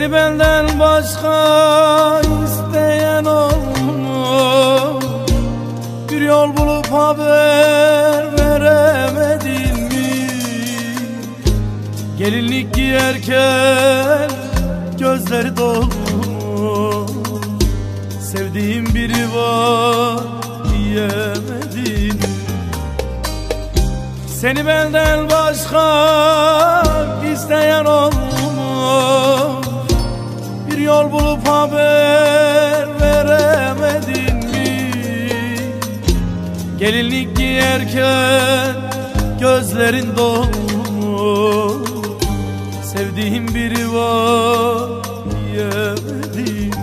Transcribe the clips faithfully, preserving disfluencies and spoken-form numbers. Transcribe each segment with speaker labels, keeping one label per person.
Speaker 1: Seni benden başka isteyen olmuş. Bir yol bulup haber veremedin mi? Gelinlik giyerken gözleri dolmuş. Sevdiğim biri var diyemedin. Seni benden başka isteyen olmuş. Bir yol bulup haber veremedin mi? Gelinlik giyerken gözlerin dolmuş. Sevdiğim biri var diyemedin.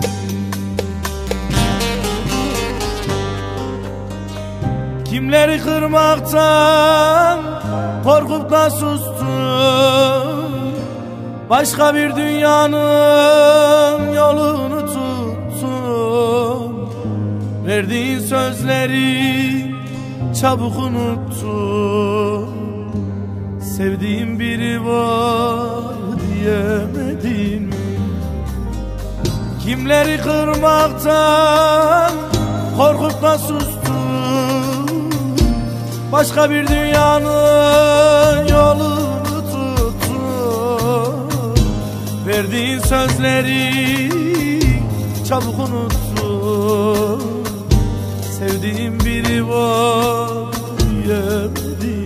Speaker 1: Kimleri kırmaktan korkup da sustum. Başka bir dünyanın yolunu tuttum. Verdiğin sözleri çabuk unuttum. Sevdiğim biri var diyemedin mi? Kimleri kırmaktan korkup da sustum. Başka bir dünyanın yolunu tuttum. Verdiğin sözleri çabuk unuttum. Sevdiğim biri var diyemedin.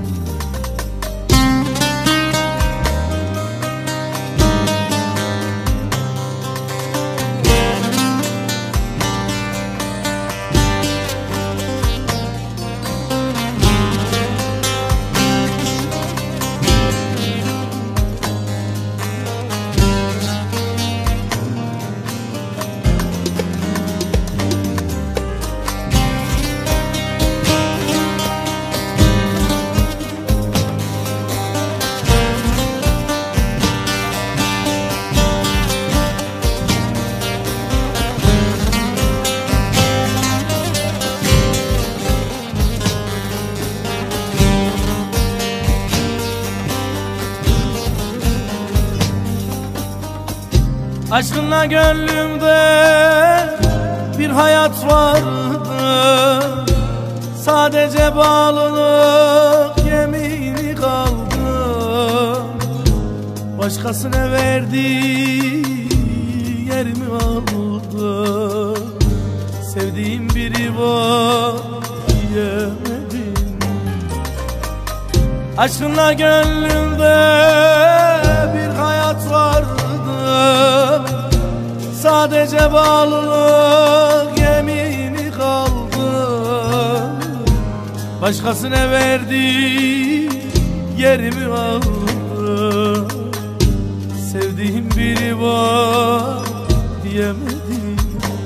Speaker 1: Aşkınla gönlümde bir hayat vardı. Sadece bağlılık yemini kaldı. Başkasına verdi yerimi aldı. Sevdiğim biri var diyemedim. Aşkınla gönlümde bir hayat vardı. Sadece bağlılık yemini kaldı. Başkasına verdi yerimi aldı. Sevdiğim biri var diyemedim.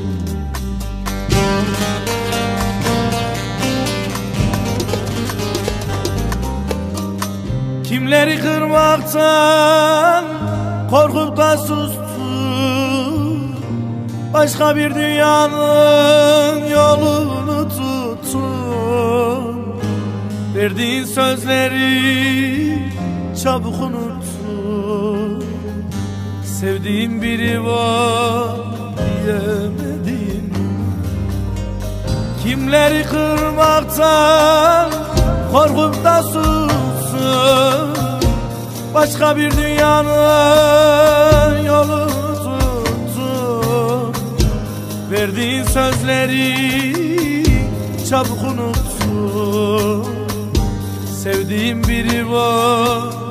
Speaker 1: Kimleri kırmaktan korkup da sustum. Başka bir dünyanın yolunu tuttum. Verdiğin sözleri çabuk unuttum. Sevdiğim biri var diyemedim. Kimleri kırmaktan korkup da sustum. Başka bir dünyanın yolunu tuttum. Verdiğin sözleri çabuk unuttum. Sevdiğim biri var